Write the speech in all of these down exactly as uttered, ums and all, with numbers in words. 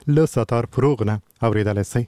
لساتار پروغنا اوریدل سی.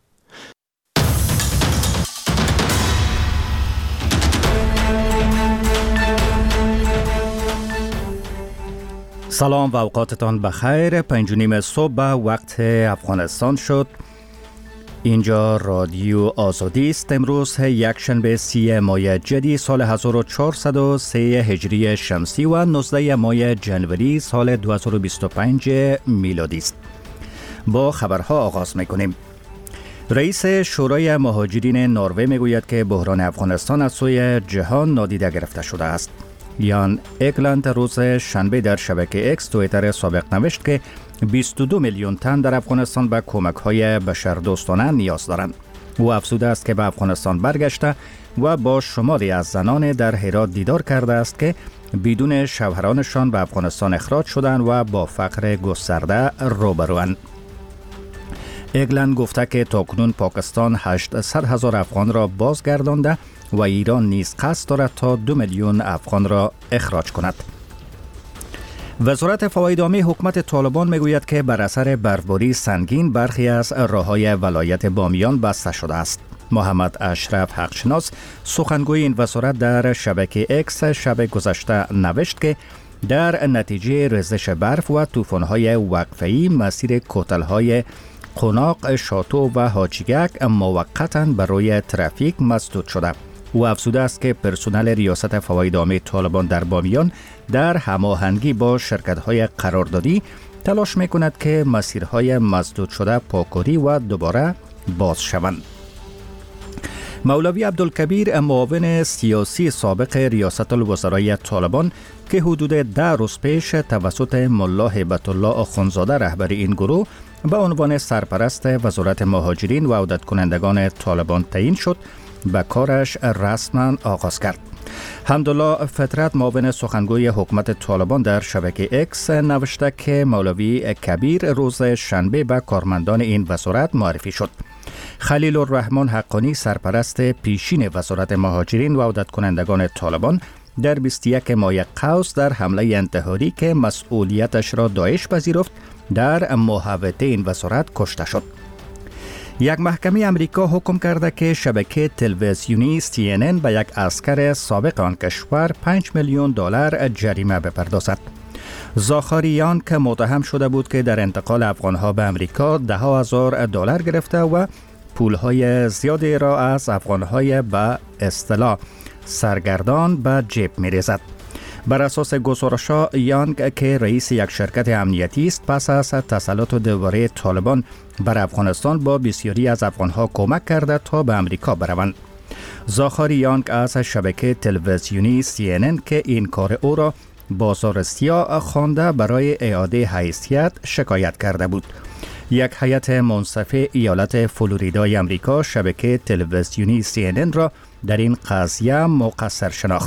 سلام و اوقاتتان بخیر. پنج و نیم صبح وقت افغانستان شد. اینجا رادیو آزادی است. امروز یک شنبه سی ماه جدی سال هزار و چهارصد و سه هجری شمسی و نوزده ماه جنوری سال دو هزار و بیست و پنج میلادی است. با خبرها آغاز میکنیم. رئیس شورای مهاجرین نروژ میگوید که بحران افغانستان از سوی جهان نادیده گرفته شده است. یان اگلند روز شنبه در شبکه اکس توییتر سابق نوشت که بیست و دو میلیون تن در افغانستان به کمک‌های بشردوستانه نیاز دارند. او افزوده است که به افغانستان برگشته و با شماری از زنان در هرات دیدار کرده است که بدون شوهرانشان به افغانستان اخراج شدند و با فقر گسترده روبروند. اگلند گفته که تاکنون پاکستان هشتصد هزار افغان را بازگردانده و ایران نیز قصد دارد تا دو میلیون افغان را اخراج کند. وزارت فواید عامه حکومت طالبان میگوید که بر اثر برفباری سنگین برخی از راههای ولایت بامیان بسته شده است. محمد اشرف حقشناس سخنگوی این وزارت در شبکه اکس شب گذشته نوشت که در نتیجه ریزش برف و طوفان‌های وقفه‌ای مسیر کتل‌های قوناق، شاتو و حاجیگک موقتاً برای ترافیک مسدود شده. او افزوده است که پرسنل ریاست فواید عامه طالبان در بامیان در هماهنگی با شرکت‌های قراردادی تلاش می‌کند که مسیرهای مسدود شده پاکاری و دوباره باز شوند. مولوی عبدالکبیر معاون سیاسی سابق ریاست الوزرای طالبان که حدود ده روز پیش توسط ملا هیبت الله آخوندزاده رهبر این گروه به عنوان سرپرست وزارت مهاجرین و عودت کنندگان طالبان تعیین شد، به کارش رسما آغاز کرد. حمدالله فطرت معاون سخنگوی حکومت طالبان در شبکه اکس نوشته که مولوی کبیر روز شنبه به کارمندان این وزارت معرفی شد. خلیل الرحمن حقانی سرپرست پیشین وزارت مهاجرین و عودت کنندگان طالبان در بیست و یک ماه قوس در حمله انتحاری که مسئولیتش را داعش پذیرفت در محوطه این وزارت کشته شد. یک محکمه امریکا حکم کرده که شبکه تلویزیونی سی ان ان به یک عسکر سابق آن کشور پنج میلیون دلار جریمه بپردازد. زاخاریان که متهم شده بود که در انتقال افغانها به امریکا ده هزار دلار گرفته و پولهای زیادی را از افغانهای به اصطلاح سرگردان به جیب می‌ریزد. بر اساس گزارش‌ها یانگ که رئیس یک شرکت امنیتی است پس از تسلط دوباره طالبان بر افغانستان با بسیاری از افغانها کمک کرده تا به امریکا بروند. زاخاری یانگ از شبکه تلویزیونی سی ان ان که این کار او را بازار سیاه خوانده برای اعاده حیثیت شکایت کرده بود. یک هیئت منصفه ایالت فلوریدای امریکا شبکه تلویزیونی سی ان ان را در این قضیه مقصر شناخت.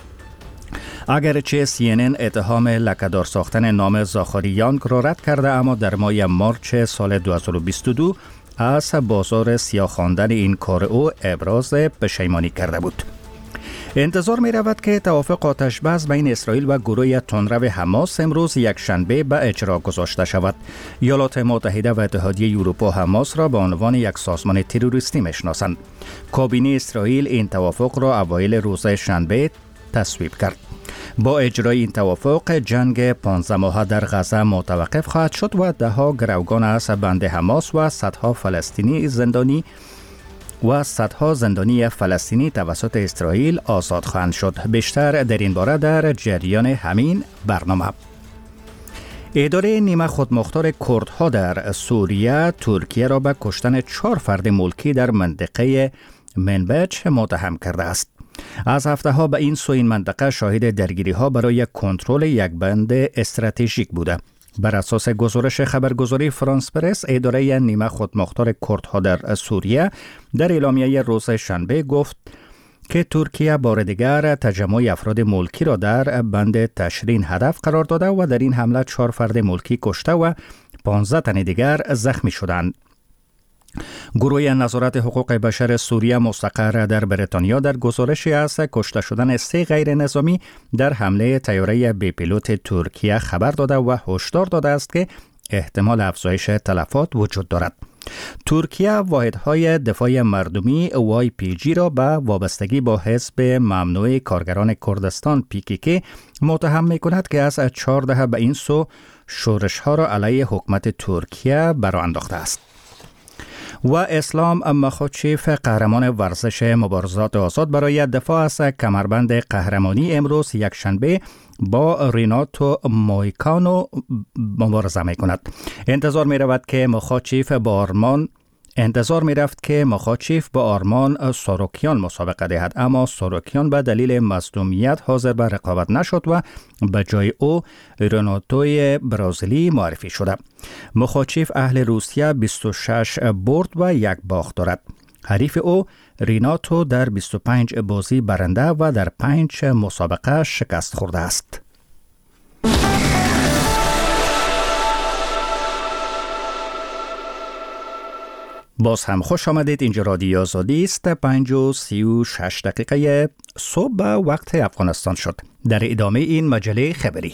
اگرچه سی ان ان اتهام لکه‌دار ساختن نام زاخاری یانگ را رد کرده، اما در ماه مارچ سال دو هزار و بیست و دو از بازار سیاه خواندن این کار او ابراز پشیمانی کرده بود. انتظار می رود که توافق آتش بس بین اسرائیل و گروه تندرو حماس امروز یک شنبه به اجرا گذاشته شود. ایالات متحده و اتحادیه اروپا حماس را به عنوان یک سازمان تروریستی میشناسند. کابینه اسرائیل این توافق را اوایل روز شنبه تصویب کرد. با اجرای این توافق جنگ پانزده ماهه در غزه متوقف خواهد شد و ده ها گروگان از بند حماس و صدها فلسطینی زندانی و صدها زندانی فلسطینی توسط اسرائیل آزاد خواهند شد. بیشتر در این باره در جریان همین برنامه. اداره نیمه خودمختار کردها در سوریه ترکیه را به کشتن چهار فرد ملکی در منطقه منبج متهم کرده است. از هفته ها به این سو این منطقه شاهد درگیری ها برای کنترل یک بند استراتژیک بوده. بر اساس گزارش خبرگزاری فرانس پرس، اداره نیمه خودمختار کردها در سوریه در اعلامیه روز شنبه گفت که ترکیه بار دیگر تجمع افراد ملکی را در بند تشرین هدف قرار داده و در این حمله چهار فرد ملکی کشته و پانزده تن دیگر زخمی شدند. گروه نظارت حقوق بشر سوریه مستقر در بریتانیا در گزارشی از کشته شدن سه غیر نظامی در حمله طیاره بی پیلوت ترکیه خبر داده و هشدار داده است که احتمال افزایش تلفات وجود دارد. ترکیه واحدهای دفاع مردمی وای پی جی را به وابستگی با حزب ممنوع کارگران کردستان پی کی کی متهم می کند که از چهار دهه به این سو شورش ها را علیه حکومت ترکیه برآ انداخته است. و اسلام مخاچیف، قهرمان ورزش مبارزات آزاد، برای دفاع از کمربند قهرمانی امروز یک شنبه با ریناتو مویکانو مبارزه می کند. انتظار می رود که مخاچیف با آرمان انتظار می رفت که مخاچیف با آرمان ساروکیان مسابقه دهد، اما ساروکیان به دلیل مصدومیت حاضر به رقابت نشد و به جای او ریناتوی برزیلی معرفی شده. مخاچیف اهل روسیه بیست و شش برد و یک باخت دارد. حریف او ریناتو در بیست و پنج بازی برنده و در پنج مسابقه شکست خورده است. باز هم خوش آمدید. اینجا رادیو آزادی است. پنج و سی و شش دقیقه صبح به وقت افغانستان شد. در ادامه این مجله خبری،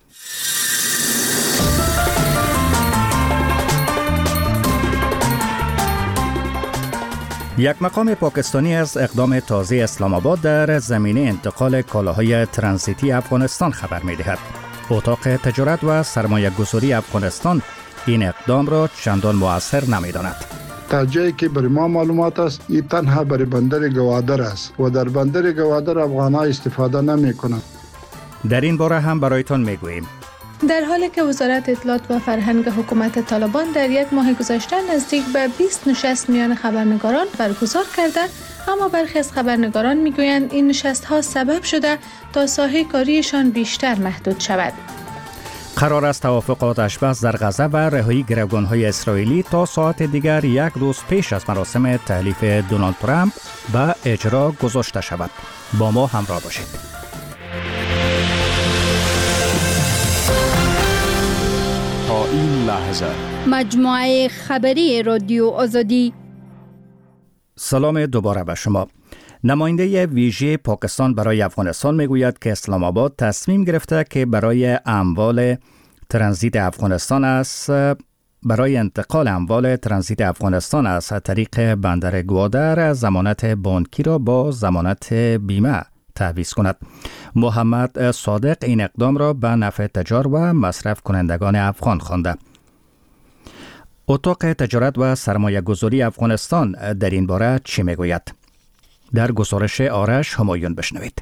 یک مقام پاکستانی از اقدام تازه اسلام آباد در زمینه انتقال کالاهای ترانزیتی افغانستان خبر می‌دهد. اتاق تجارت و سرمایه گذاری افغانستان این اقدام را چندان مؤثر نمی‌داند. تا جایی که برای ما معلومات است، این تنها برای بندر گوادر است و در بندر گوادر افغان‌ها استفاده نمی‌کنند. در این باره هم برایتان میگوییم. در حالی که وزارت اطلاعات و فرهنگ حکومت طالبان در یک ماه گذشته نزدیک به بیست نشست میان خبرنگاران برگزار کرده، اما برخی از خبرنگاران میگویند این نشست‌ها سبب شده تا ساحه کاریشان بیشتر محدود شود. قرار است توافقات اشباح در غزه و رهایی گروگان‌های اسرائیلی تا ساعت دیگر یک روز پیش از مراسم تحلیف دونالد ترامپ به اجرا گذاشته شود. با ما همراه باشید. تا این لحظه مجموعه خبری رادیو آزادی. سلام دوباره به شما. نماینده ویژه پاکستان برای افغانستان میگوید که اسلام آباد تصمیم گرفته که برای اموال ترانزیت افغانستان است برای انتقال اموال ترانزیت افغانستان از طریق بندر گوادر ضمانت بانکی را با ضمانت بیمه تعویض کند. محمد صادق این اقدام را به نفع تجار و مصرف کنندگان افغان خوانده. اتاق تجارت و سرمایه گذاری افغانستان در این باره چی میگوید؟ در گزارش آرش همایون بشنوید.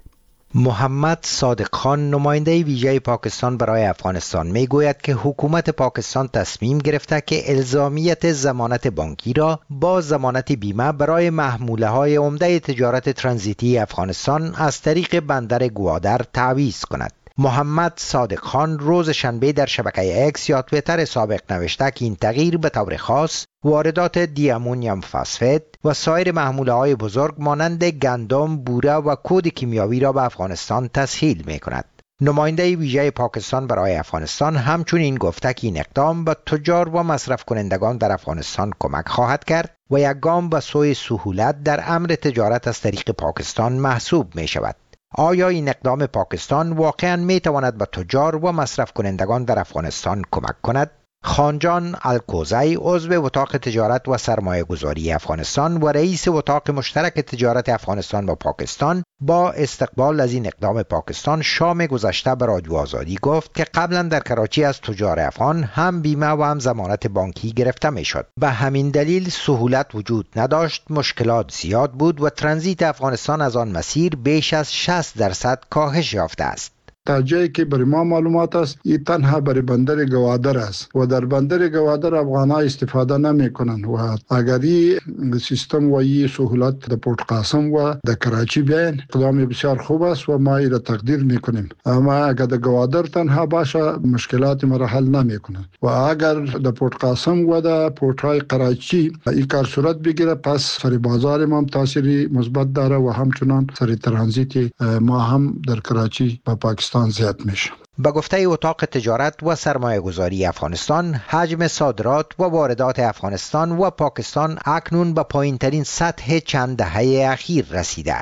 محمد صادق خان، نماینده ویژه پاکستان برای افغانستان، میگوید که حکومت پاکستان تصمیم گرفته که الزامیت ضمانت بانکی را با ضمانت بیمه برای محموله های عمده تجارت ترانزیتی افغانستان از طریق بندر گوادر تعویض کند. محمد صادق خان روز شنبه در شبکه اکس یا تویتر سابق نوشته که این تغییر به طور خاص واردات دی امونیوم فسفات و سایر محموله های بزرگ مانند گندم، بوره و کود کیمیاوی را به افغانستان تسهیل می کند. نماینده ویژه پاکستان برای افغانستان همچنین گفته که این اقدام به تجار و مصرف کنندگان در افغانستان کمک خواهد کرد و یک گام به سوی سهولت در امر تجارت از طریق پاکستان محسوب می شود. آیا این اقدام پاکستان واقعاً می تواند به تجار و مصرف کنندگان در افغانستان کمک کند؟ خانجان الکوزی، عضو اتاق تجارت و سرمایه گذاری افغانستان و رئیس اتاق مشترک تجارت افغانستان و پاکستان، با استقبال از این اقدام پاکستان شام گذشته به رادیو آزادی گفت که قبلا در کراچی از تجار افغان هم بیمه و هم ضمانت بانکی گرفته می شد. به همین دلیل سهولت وجود نداشت، مشکلات زیاد بود و ترانزیت افغانستان از آن مسیر بیش از شصت درصد کاهش یافته است. تا جایی که برای ما معلومات است، این تنها برای بندر گوادر است و در بندر گوادر افغان‌ها استفاده نمی کنند و اگر این سیستم و این سهولت در پورت قاسم و در کراچی بیاین، اقدام بسیار خوب است و ما این را تقدیر میکنیم. اما اگر در گوادر تنها باشه، مشکلات ما را حل نمی کنند و اگر در پورت قاسم و در پورت های کراچی این کار صورت بگیره، پس سر بازار ما هم تاثیری مثبت داره و همچنان سر ترانزیت ما هم در کراچی با پاکستان زیاد میشه. به گفته اتاق تجارت و سرمایه گذاری افغانستان، حجم صادرات و واردات افغانستان و پاکستان اکنون به پایین ترین سطح چند دهه اخیر رسیده است.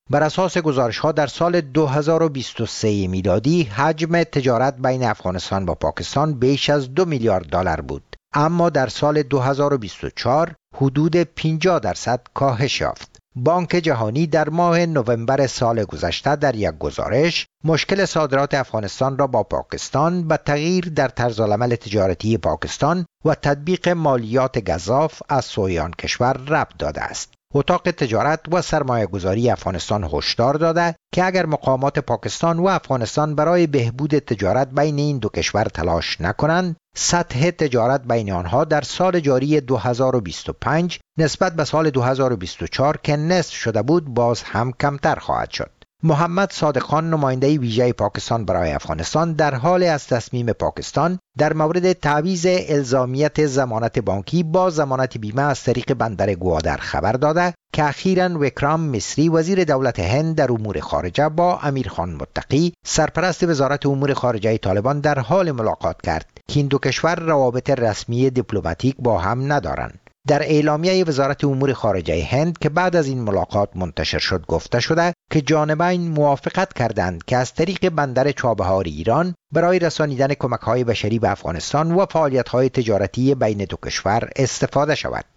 بر اساس گزارش‌ها در سال دو هزار و بیست و سه میلادی حجم تجارت بین افغانستان و پاکستان بیش از دو میلیارد دلار بود، اما در سال دو هزار و بیست و چهار حدود پنجاه درصد کاهش یافت. بانک جهانی در ماه نوامبر سال گذشته در یک گزارش مشکل صادرات افغانستان را با پاکستان به تغییر در طرزالعمل تجارتی پاکستان و تطبیق مالیات گزاف از سوی آن کشور ربط داده است. اتاق تجارت و سرمایه گذاری افغانستان هشدار داده که اگر مقامات پاکستان و افغانستان برای بهبود تجارت بین این دو کشور تلاش نکنند، سطح تجارت بین آنها در سال جاری دو هزار و بیست و پنج نسبت به سال دو هزار و بیست و چهار که نصف شده بود باز هم کمتر خواهد شد. محمد صادق خان، نماینده ویژه پاکستان برای افغانستان، در حال از تصمیم پاکستان در مورد تعویض الزامیت ضمانت بانکی با ضمانت بیمه از طریق بندر گوادر خبر داده که اخیراً وکرام مصری، وزیر دولت هند در امور خارجه، با امیر خان متقی، سرپرست وزارت امور خارجه طالبان، در حال ملاقات کرد که این دو کشور روابط رسمی دیپلماتیک با هم ندارند. در اعلامیه وزارت امور خارجه هند که بعد از این ملاقات منتشر شد گفته شده که جانبین موافقت کردند که از طریق بندر چابهار ایران برای رسانیدن کمک‌های بشری به افغانستان و فعالیت‌های تجارتی بین دو کشور استفاده شود.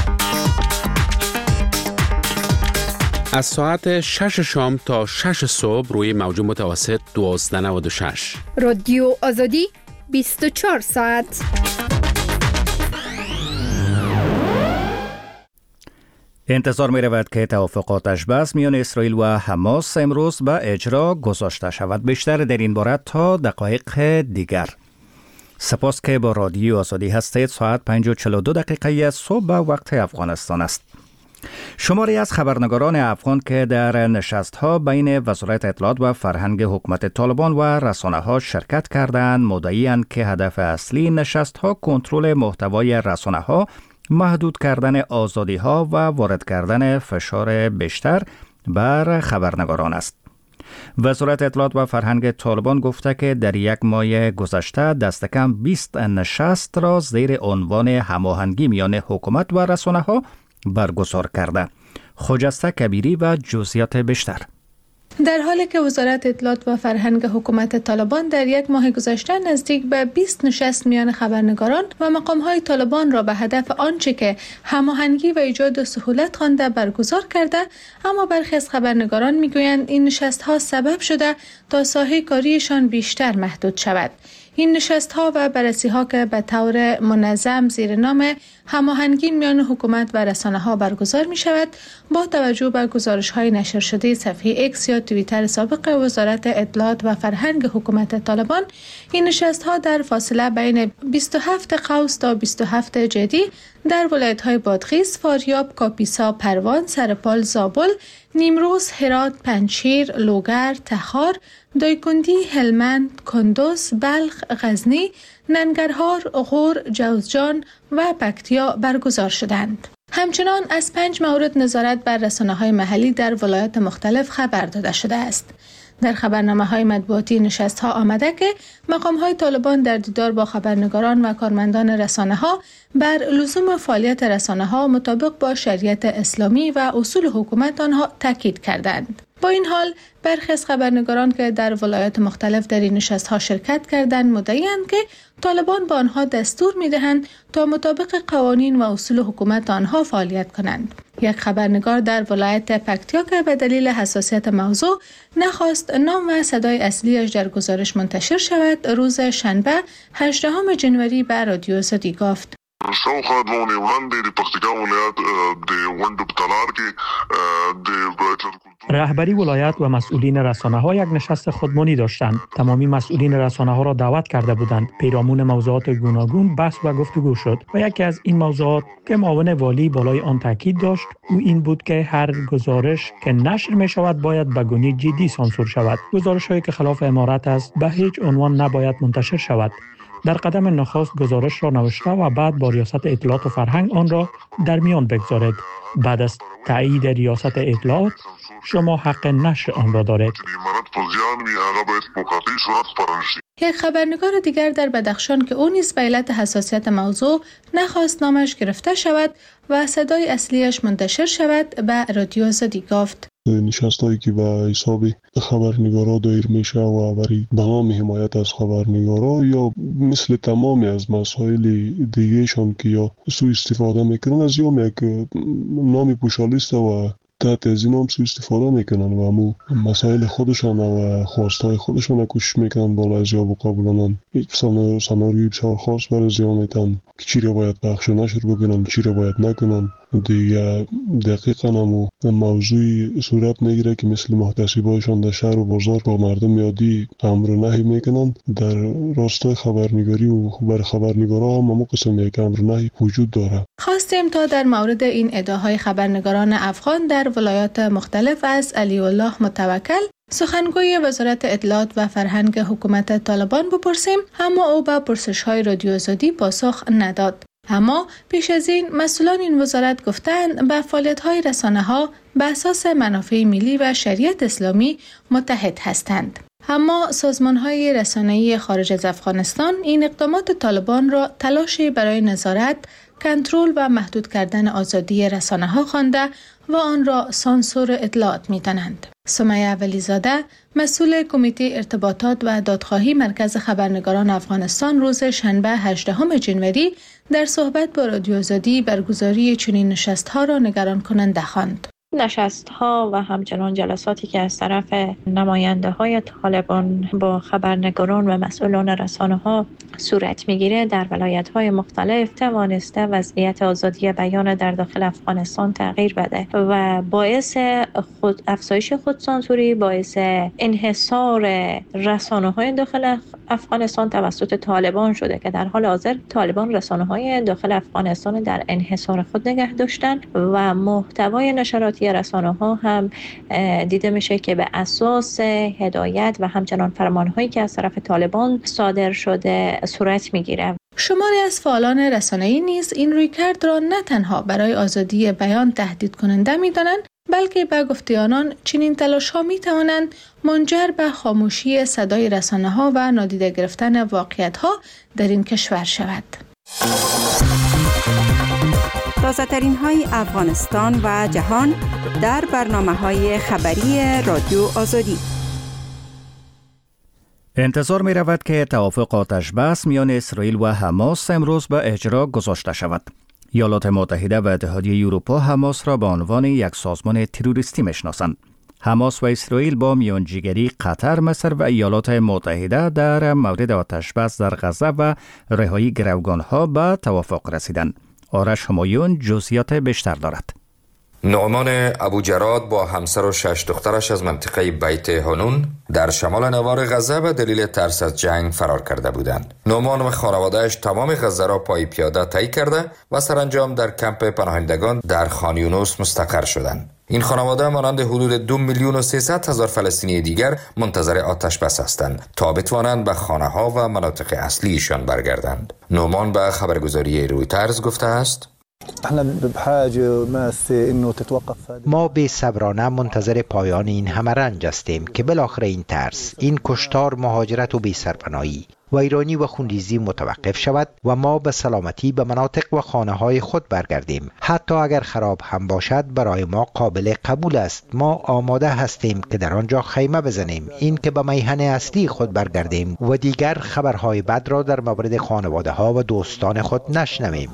از ساعت شش شام تا شش صبح روی موج متوسط دوازده نود و شش رادیو آزادی بیست و چهار ساعت. انتظار می رود که توافقات اشباز میان اسرائیل و حماس امروز به اجرا گذاشته شود. بیشتر در این باره تا دقایق دیگر. سپاس که با رادیو آزادی هستید. ساعت پنج و چهل و دو دقیقه صبح به وقت افغانستان است. شماری از خبرنگاران افغان که در نشست‌ها بین وزارت اطلاعات و فرهنگ حکومت طالبان و رسانه‌ها شرکت کردند، مدعی‌اند که هدف اصلی نشست‌ها کنترل محتوای رسانه‌ها، محدود کردن آزادی‌ها و وارد کردن فشار بیشتر بر خبرنگاران است. وزارت اطلاعات و فرهنگ طالبان گفته که در یک ماه گذشته دست کم بیست نشست را زیر عنوان هماهنگی میان حکومت و رسانه‌ها برگزار کرده. خجسته کبیری و جزئیات بیشتر. در حالی که وزارت اطلاعات و فرهنگ حکومت طالبان در یک ماه گذشته نزدیک به بیست نشست میان خبرنگاران و مقام‌های طالبان را به هدف آنچه که هماهنگی و ایجاد سهولت خوانده برگزار کرده، اما برخی از خبرنگاران میگویند این نشست‌ها سبب شده تا ساحه کاریشان بیشتر محدود شود. این نشست‌ها و بررسی‌ها که به طور منظم زیر نام هماهنگی میان حکومت و رسانه‌ها برگزار می‌شود، با توجه به گزارش‌های نشر شده صفحه ایکس یا توییتر سابق وزارت اطلاعات و فرهنگ حکومت طالبان، این نشست‌ها در فاصله بین بیست و هفت قوس تا بیست و هفت جدی در ولایت‌های بادغیس، فاریاب، کاپیسا، پروان، سرپال، زابل، نیمروز، هرات، پنجشیر، لوگر، تخار، دایکندی، هلمند، کندوز، بلخ، غزنی، ننگرهار، غور، جوزجان و پکتیا برگزار شدند. همچنان از پنج مورد نظارت بر رسانه‌های محلی در ولایات مختلف خبر داده شده است. در خبرنامه‌های مطبوعاتی نشست‌ها آمده که مقام‌های طالبان در دیدار با خبرنگاران و کارمندان رسانه‌ها بر لزوم فعالیت رسانه‌ها مطابق با شریعت اسلامی و اصول حکومت آنها تاکید کردند. با این حال برخی از خبرنگاران که در ولایات مختلف در این نشست‌ها شرکت کردند مدعی‌اند که طالبان به آنها دستور می‌دهند تا مطابق قوانین و اصول حکومت آنها فعالیت کنند. یک خبرنگار در ولایت پکتیا که به دلیل حساسیت موضوع نخواست نام و صدای اصلیش در گزارش منتشر شود، روز شنبه هجدهم ژانویه به رادیو آزادی گفت: شاوخوا دوه اونۍ وړاندې د پکتیکا ولایت د غونډو په تالار کې د رهبری ولایت و مسئولین رسانه‌ها یک نشست خودمانی داشتند. تمامی مسئولین رسانه‌ها را دعوت کرده بودند. پیرامون موضوعات گوناگون بحث و گفتگو شد و یکی از این موضوعات که معاون والی بالای آن تاکید داشت او این بود که هر گزارش که نشر می شود باید به گونه جدی سانسور شود. گزارش‌هایی که خلاف امارت است به هیچ عنوان نباید منتشر شود. در قدم نخست گزارش را نوشته و بعد با ریاست اطلاعات و فرهنگ آن را در میان بگذارید. بعد از تایید ریاست اطلاعات شما حق نشر آن را دارید. یک خبرنگار دیگر در بدخشان که او نیز به علت حساسیت موضوع نخواست نامش گرفته شود و صدای اصلیش منتشر شود به رادیو آزادی گفت: نشستایی که به حساب خبرنگارا دایر میشه و برای به نام حمایت از خبرنگارا یا مثل تمامی از مسائل دیگهشان که یا سوء استفاده میکنن از یا یک نام پوشالیست و تحت از این هم سوء استفاده میکنن و همو مسائل خودشان و خواستای خودشان کوشش میکنن بالا از یا بقبولانن یک سناریوی بسیار خاص برای از یا میتن که چی را باید پخش و نشر بکنن چی را باید نکنن. دیگه دقیقا همو موضوعی صورت میگیره که مثل محتسبایشان در شهر و بازار با مردم یادی امر و نهی میکنن. در راستای خبرنگاری و بر خبرنگارا هم همو قسم یک امر و نهی وجود داره. خواستیم تا در مورد این ادعاهای خبرنگاران افغان در ولایات مختلف از علی الله متوکل سخنگوی وزارت اطلاعات و فرهنگ حکومت طالبان بپرسیم، اما او به پرسش‌های رادیو آزادی پاسخ نداد. اما پیش از این مسئولان این وزارت گفتند به فعالیت‌های رسانه‌ها به اساس منافع ملی و شریعت اسلامی متحد هستند. اما سازمان‌های رسانه‌ای خارج از افغانستان این اقدامات طالبان را تلاشی برای نظارت، کنترل و محدود کردن آزادی رسانه‌ها خوانده و آن را سانسور اطلاعات می‌دانند. سمیه ولیزاده، مسئول کمیته ارتباطات و دادخواهی مرکز خبرنگاران افغانستان، روز شنبه هجدهم ژانویه در صحبت با رادیو آزادی برگزاری چنین نشست‌ها را نگران کننده خواند. نشست‌ها و همچنان جلساتی که از طرف نماینده‌های طالبان با خبرنگاران و مسئولان رسانه‌ها صورت می‌گیره در ولایت‌های مختلف توانسته وضعیت آزادی بیان در داخل افغانستان تغییر بده و باعث خود افزایش خودسانسوری، باعث انحصار رسانه‌های داخل افغانستان توسط طالبان شده که در حال حاضر طالبان رسانه‌های داخل افغانستان در انحصار خود نگه داشتن و محتوای نشراتی رسانه‌ها هم دیده میشه که به اساس هدایت و همچنان فرمان‌هایی که از طرف طالبان صادر شده صورت میگیره. شماری از فعالان رسانه‌ای نیز این رویکرد را نه تنها برای آزادی بیان تهدید کننده می‌دانند، بلکه به گفته آنان چنین تلاش‌ها می‌توانند منجر به خاموشی صدای رسانه‌ها و نادیده گرفتن واقعیت‌ها در این کشور شود. تازه‌ترین های افغانستان و جهان در برنامه‌های خبری رادیو آزادی. انتظار می رود که توافق آتش بس میان اسرائیل و حماس امروز به اجرا گذاشته شود. ایالات متحده و اتحادیه اروپا حماس را به عنوان یک سازمان تروریستی میشناسند. حماس و اسرائیل با میانجیگری قطر، مصر و ایالات متحده در مورد آتش بس در غزه و رهایی گروگانها به توافق رسیدند. آرش همایون جزئیات بیشتر دارد. نعمان ابوجراد با همسر و شش دخترش از منطقه بیت هانون در شمال نوار غزه به دلیل ترس از جنگ فرار کرده بودند. نعمان و خانواده‌اش تمام غزه را پای پیاده طی کرده و سرانجام در کمپ پناهندگان در خان یونس مستقر شدند. این خانواده مانند حدود دو میلیون و سیصد هزار فلسطینی دیگر منتظر آتش بس هستند تا بتوانند به خانه‌ها و مناطق اصلیشان برگردند. نعمان به خبرگزاری رویترز گفته است: ما بی صبرانه منتظر پایان این همه رنج هستیم که بالاخره این ترس، این کشتار، مهاجرت و بی سرپناهی و ایرانی و خونریزی متوقف شود و ما به سلامتی به مناطق و خانه های خود برگردیم. حتی اگر خراب هم باشد برای ما قابل قبول است. ما آماده هستیم که در آنجا خیمه بزنیم، این که به میهن اصلی خود برگردیم و دیگر خبرهای بد را در مورد خانواده ها و دوستان خود نشنویم.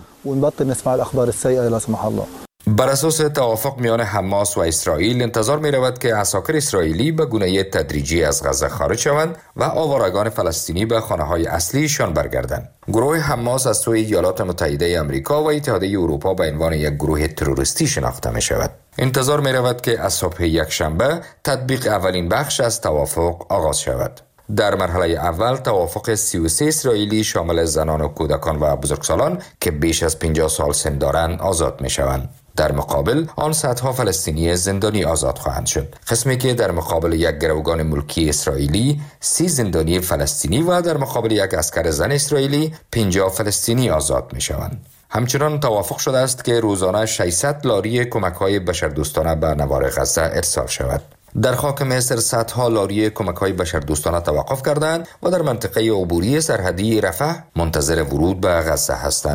بر اساس توافق میان حماس و اسرائیل انتظار می رود که عساکر اسرائیلی به گونه تدریجی از غزه خارج شوند و آوارگان فلسطینی به خانه‌های اصلیشان برگردند. گروه حماس از سوی ایالات متحده آمریکا و اتحادیه اروپا به عنوان یک گروه تروریستی شناخته می شود. انتظار می رود که از صبح یکشنبه تطبیق اولین بخش از توافق آغاز شود. در مرحله اول توافق سی و سه اسرائیلی شامل زنان و کودکان و بزرگسالان که بیش از پنجاه سال سن دارند آزاد می شوند. در مقابل آن صدها فلسطینی زندانی آزاد خواهند شد. قسمی که در مقابل یک گروگان ملکی اسرائیلی سی زندانی فلسطینی و در مقابل یک عسکر زن اسرائیلی پنجاه فلسطینی آزاد می شوند. همچنان توافق شده است که روزانه ششصد لاری کمک‌های بشردوستانه به نوار غزه ارسال شود. در خاک مصر صدها لاری کمک‌های بشردوستانه توقف کردند و در منطقه عبوری سرحدی رفح منتظر ورود به غزه هستند.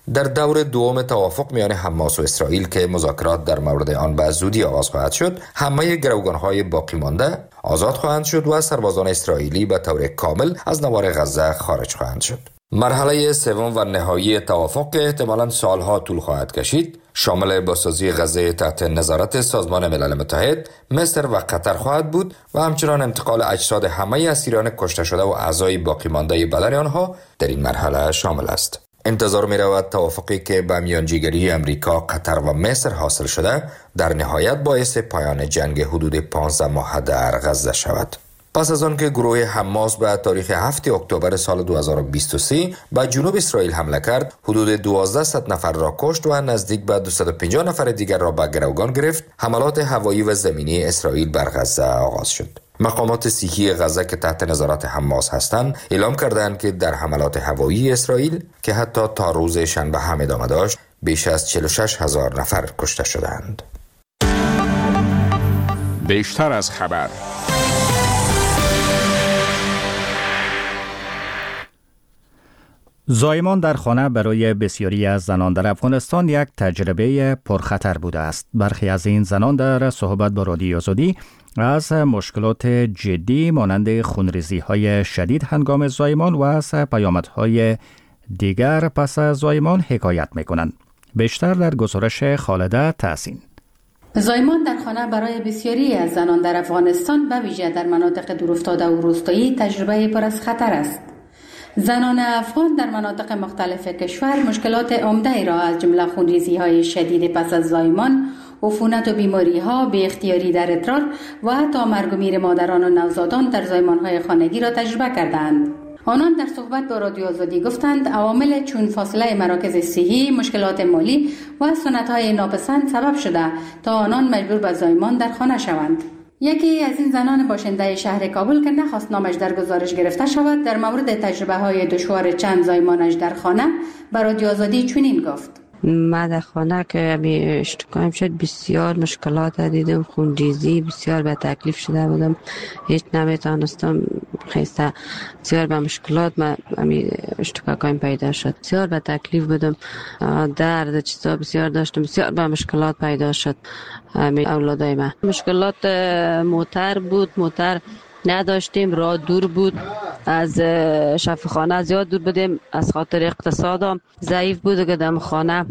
در دور دوم توافق میان حماس و اسرائیل که مذاکرات در مورد آن به زودی آغاز خواهد شد، همه گروگان‌های باقی مانده آزاد خواهند شد و سربازان اسرائیلی به طور کامل از نوار غزه خارج خواهند شد. مرحله سوم و نهایی توافق که احتمالاً سالها طول خواهد کشید، شامل بازسازی غزه تحت نظارت سازمان ملل متحد، مصر و قطر خواهد بود و همچنان انتقال اجساد همه اسیران کشته شده و اعضای باقی مانده بدن آنها در این مرحله شامل است. انتظار می رود توافقی که به میانجیگری امریکا، قطر و مصر حاصل شده در نهایت باعث پایان جنگ حدود پانزده ماه در غزه شود. پس از آن که گروه حماس به تاریخ هفتم اکتبر سال دو هزار و بیست و سه به جنوب اسرائیل حمله کرد، حدود دوازده نفر را کشت و نزدیک به دویست و پنجاه نفر دیگر را به گروگان گرفت، حملات هوایی و زمینی اسرائیل بر غزه آغاز شد. مقامات صحی غزه که تحت نظارت حماس هستند اعلام کردند که در حملات هوایی اسرائیل که حتی تا روز شنبه هم ادامه داشت، بیش از چهل و شش هزار نفر کشته شدند. بیشتر از خبر. زایمان در خانه برای بسیاری از زنان در افغانستان یک تجربه پرخطر بوده است. برخی از این زنان در صحبت با رادیو آزادی از مشکلات جدی مانند خونریزی‌های شدید هنگام زایمان و از پیامدهای دیگر پس از زایمان حکایت می‌کنند. بیشتر در گزارش خالده تحسین. زایمان در خانه برای بسیاری از زنان در افغانستان به ویژه در مناطق دورافتاده و روستایی تجربه پر از خطر است. زنان افغان در مناطق مختلف کشور مشکلات عمده را از جمله خونریزی‌های شدید پس از زایمان، عفونت و بیماری‌ها، بی اختیاری در ادرار و حتی مرگ و میر مادران و نوزادان در زایمان‌های خانگی را تجربه کردند. آنان در صحبت با رادیو آزادی گفتند عوامل چون فاصله مراکز صحی، مشکلات مالی و سنت‌های ناپسند سبب شده تا آنان مجبور به زایمان در خانه شوند. یکی از این زنان باشنده شهر کابل که نخواست نامش در گزارش گرفته شود، در مورد تجربه های دشوار چند زایمانش در خانه به رادیو آزادی چنین گفت: ما در خانه که اشتکایم شد بسیار مشکلات دیدم، خونریزی بسیار به تکلیف شده بودم، هیچ نمیتونستم خیسته، بسیار به مشکلات ما اشتکایم پیدا شد، بسیار به تکلیف بودم، درد چیزا بسیار داشتم، بسیار به مشکلات پیدا شد. اولادای ما مشکلات موتر بود، موتر نداشتیم، راه دور بود، از شفاخانه زیاد دور بودیم، از خاطر اقتصادم ضعیف بود که در خانه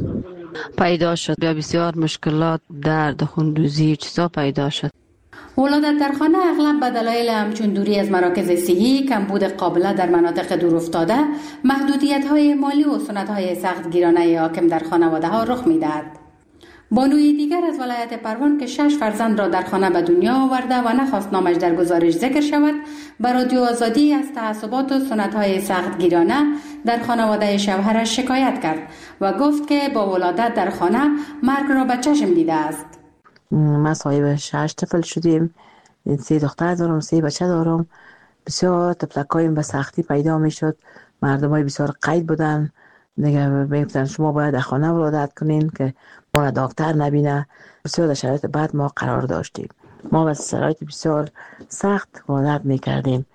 پیدا شد، بسیار مشکلات، درد، خونریزی چیزا پیدا شد. ولادت در خانه اغلب به دلایل همچون دوری از مراکز صحی، کمبود قابله در مناطق دورافتاده، محدودیت‌های مالی و سنت‌های سخت گیرانه حاکم در خانواده‌ها رخ می‌دهد. بانوی دیگر از ولایت پروان که شش فرزند را در خانه به دنیا آورده و نخواست نامش در گزارش ذکر شود، به رادیو آزادی از تعصبات و سنت‌های سخت گیرانه در خانواده شوهرش شکایت کرد و گفت که با ولادت در خانه مرگ را به چشم دیده است. ما صاحب شش طفل شدیم، سه دختر دارم، سه بچه دارم، بسیار طفلکایم به سختی پیدا می شد، مردمای بسیار قید بودن، دیگه میگفتن شما باید در خانه ولادت کنین که ما دکتر نبینه. بسیار در شرایط بد ما قرار داشتیم، ما با شرایط بسیار سخت ولادت میکردیم.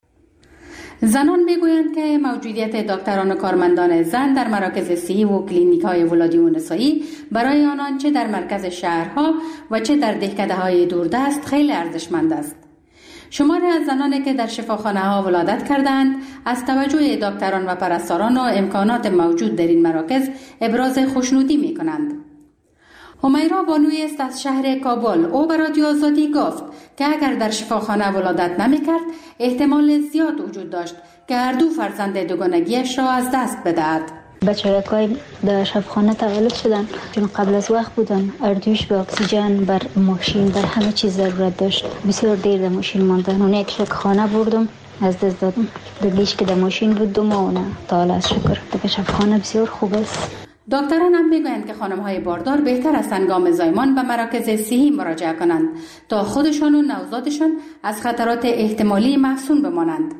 زنان میگویند که موجودیت دکتران و کارمندان زن در مراکز صحی و کلینیک های ولادی و نسایی برای آنان چه در مرکز شهرها و چه در دهکده‌های دوردست خیلی ارزشمند است. شماری از زنانی که در شفاخانه ها ولادت کردند از توجه دکتران و پرستاران و امکانات موجود در این مراکز ابراز خوشنودی می کنند. همیرا بانوی است از شهر کابل. او به رادیو آزادی گفت که اگر در شفاخانه ولادت نمی کرد احتمال زیاد وجود داشت که هر دو فرزند دوگانگیش را از دست بدهد. بچه‌های در شفاخانه تولد شدن چون قبل از وقت بودن، اردوش به اکسیژن، بر ماشین، بر همه چیز ضرورت داشت. بسیار دیر در ماشین ماندن. اون یک خانه بردم از دست دادم. دیگه‌اش که در ماشین بود دو ماه نه تا حالا شکر دیگه شفاخانه بسیار خوب است. دکتران هم میگویند که خانم‌های باردار بهتر است هنگام زایمان به مراکز صحی مراجعه کنند تا خودشان و نوزادشان از خطرات احتمالی محصون بمانند.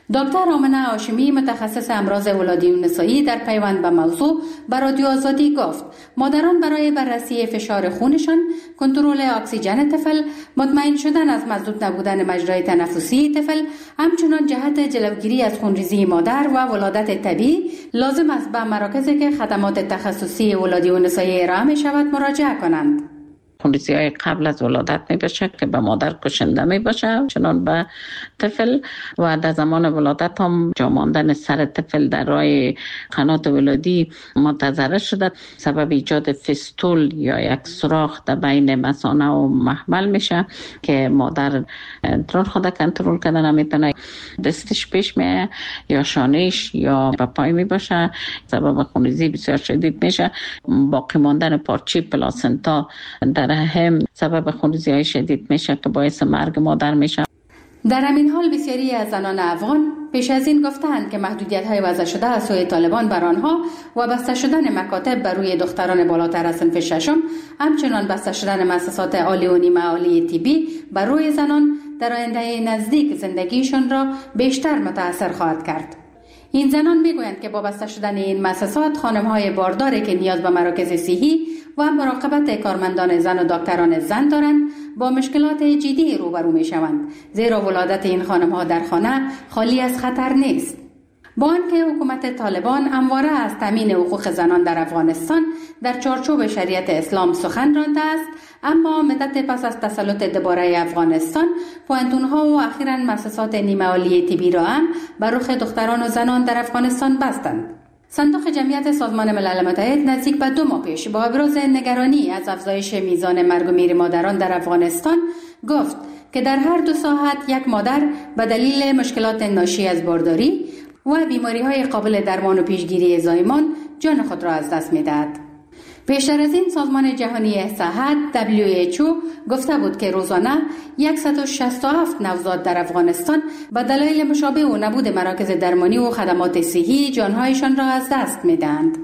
دکتر آمنه هاشمی متخصص امراض ولادی و نسایی در پیوند به موضوع به رادیو آزادی گفت مادران برای بررسی فشار خونشان، کنترل اکسیژن طفل، مطمئن شدن از مسدود نبودن مجرای تنفسی طفل، همچنان جهت جلوگیری از خونریزی مادر و ولادت طبیعی لازم است به مراکزی که خدمات تخصصی ولادی و نسایی ارائه می شود مراجعه کنند. خونریزی های قبل از ولادت می باشه که به مادر کشنده می باشه چنان به طفل و در زمان ولادت هم جا ماندن سر طفل در راه قنات ولادی متضرر شده سبب ایجاد فستول یا یک سوراخ در بین مثانه و محمل میشه که مادر درون خود کنترل کنه نمیتونه، دستش پیش میه یا شانهش یا به پای می باشه سبب خونریزی بسیار شدید میشه. باقی ماندن پارچه پلاسنتا در هم سبب خونریزی های شدید میشه که باعث مرگ مادر میشه. در همین حال بسیاری از زنان افغان پیش از این گفتند که محدودیت های وضع شده از سوی طالبان بر آنها و بسته شدن مکاتب بر روی دختران بالاتر از صنف ششم، همچنان بسته شدن مؤسسات عالی و نیمه عالی طبی بر روی زنان در آینده نزدیک زندگیشان را بیشتر متاثر خواهد کرد. این زنان میگویند که با بسته شدن این مؤسسات خانم‌های بارداری که نیاز به مراکز صحی و مراقبت کارمندان زن و دکتران زن دارند با مشکلات جدی روبرو میشوند، زیرا ولادت این خانم‌ها در خانه خالی از خطر نیست. با آنکه حکومت طالبان همواره از تامین حقوق زنان در افغانستان در چارچوب شریعت اسلام سخن رانده است، اما مدت پس از تسلط دوباره افغانستان پوانتون‌ها و اخیراً مؤسسات نیمه عالی طبی را هم بر رخ دختران و زنان در افغانستان بستند. صندوق جمعیت سازمان ملل متحد نزدیک به دو ماه پیش با ابراز نگرانی از افزایش میزان مرگ و میر مادران در افغانستان گفت که در هر دو ساعت یک مادر به دلیل مشکلات ناشی از بارداری و بیماری‌های قابل درمان و پیشگیری زایمان جان خود را از دست می‌دهد. پیشتر از این سازمان جهانی صحت دبلیو اچ او گفته بود که روزانه صد و شصت و هفت نوزاد در افغانستان به دلایل مشابه و نبود مراکز درمانی و خدمات صحی جانهایشان را از دست می‌دهند.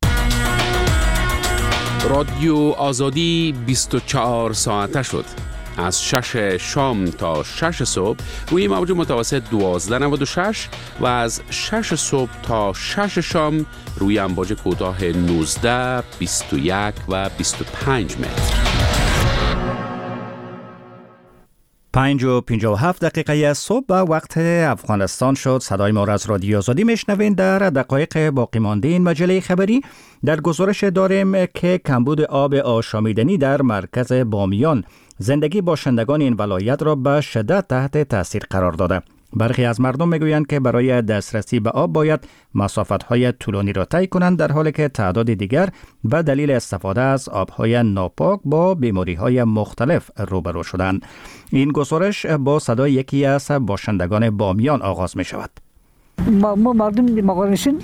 رادیو آزادی بیست و چهار ساعته شد. از شش شام تا شش صبح روی موج متوسط دوازده نود و شش و از شش صبح تا شش شام روی امواج کوتاه نوزده، بیست و یک و بیست و پنج متر. پنج و پنجاه و هفت دقیقه صبح به وقت افغانستان شد. صدای ما را از رادیو آزادی میشنوین. در دقایق باقی مانده این مجله خبری در گزارش داریم که کمبود آب آشامیدنی در مرکز بامیان زندگی باشندگان این ولایت را به شدت تحت تاثیر قرار داده. برخی از مردم میگویند که برای دسترسی به آب باید مسافت‌های طولانی را طی کنند، در حالی که تعداد دیگر به دلیل استفاده از آب‌های ناپاک با بیماری‌های مختلف روبرو شدند. این گزارش با صدای یکی از باشندگان بامیان آغاز می شود. ما, ما مردم مقارنشین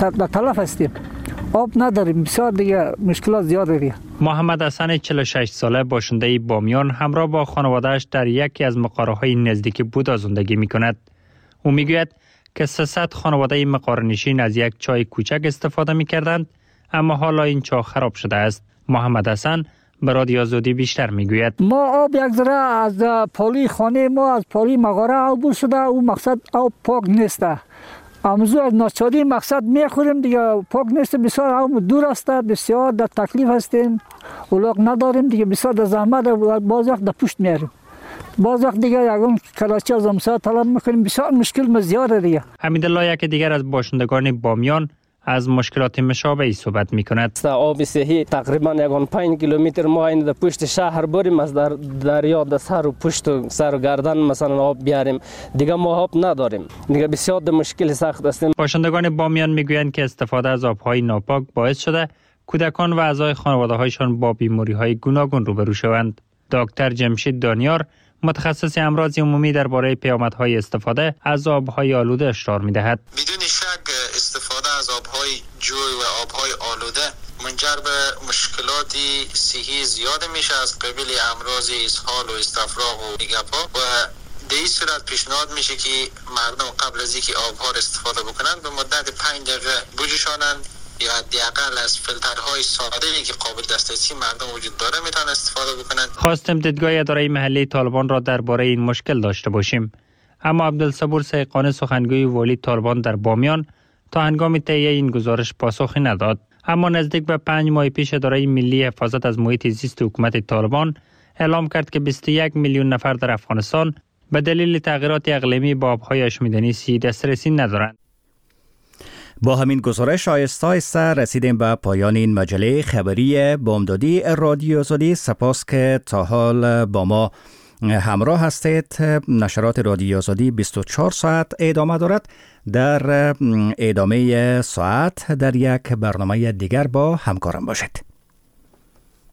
تلف هستیم، آب نداریم، بسیار دیگه مشکلات زیاده دیگه. محمد حسن چهل و شش ساله باشنده بامیان همراه با خانواده‌اش در یکی از مقاره‌های نزدیک بودا زندگی می‌کند. او می‌گوید که سیصد خانواده مقارنشین از یک چای کوچک استفاده می‌کردند، اما حالا این چاه خراب شده است. محمد حسن به رادیو آزادی بیشتر می‌گوید ما آب یک ذره از پالی خانه ما از پالی مغاره عبور شده، او مقصد آب پاک نیست. امروز از ناچاری مقصد میخوریم دیگه، پاک نیست، بسیار هم دور است، بسیار در تکلیف هستیم، اولاغ نداریم دیگه، بسیار در زحمت، باز وقت در پشت میاریم، باز وقت دیگه یگان کلاچی از امسا طلب میکنیم، بسیار مشکل زیاده دیگه. حمیدالله یک دیگر از باشندگان بامیان از مشکلات مشابهی صحبت میکند. آب صحی تقریبا یگان پنج کیلومتر ما این در پشت شهر بریم، از در دریا در سر و پشت و سر و گردن مثلا آب بیاریم، دیگه ما آب نداریم، دیگه بسیار در مشکل سخت هستیم. باشندگان بامیان میگویند که استفاده از آبهای ناپاک باعث شده کودکان و اعضای خانواده‌هایشان با بیماری‌های گوناگون روبرو شوند. دکتر جمشید دانیار متخصص امراض عمومی درباره پیامدهای استفاده از آبهای آلوده اشاره می‌دهد. بدون شک استفاده از آبهای جوی و آبهای آلوده منجر به مشکلات صحی زیاد میشه از قبیل امراض اسهال و استفراغ و دیگه ها، و در این صورت پیشنهاد میشه که مردم قبل از اینکه آبها را استفاده بکنن به مدت پنج دقیقه بجوشانن یا حداقل از فیلترهای ساده‌ای که قابل دسترسی مردم وجود داره میتونن استفاده بکنن. خواستم دیدگاه اداره محلی طالبان را درباره این مشکل داشته باشیم. اما عبدالصبور سیقانی سخنگوی والی طالبان در بامیان تا هنگام تهیه این گزارش پاسخی نداد. اما نزدیک به پنج ماه پیش اداره ملی حفاظت از محیط زیست حکومت طالبان اعلام کرد که بیست و یک میلیون نفر در افغانستان به دلیل تغییرات اقلیمی با آبهای آشامیدنی سی دسترسی ندارند. با همین گزارش آهسته آهسته رسیدیم به پایان این مجله خبری بامدادی رادیو آزادی. سپاس که تا حال با ما همراه هستید. نشرات رادیو آزادی بیست و چهار ساعت ادامه دارد. در ادامه ساعت در یک برنامه دیگر با همکارم باشید.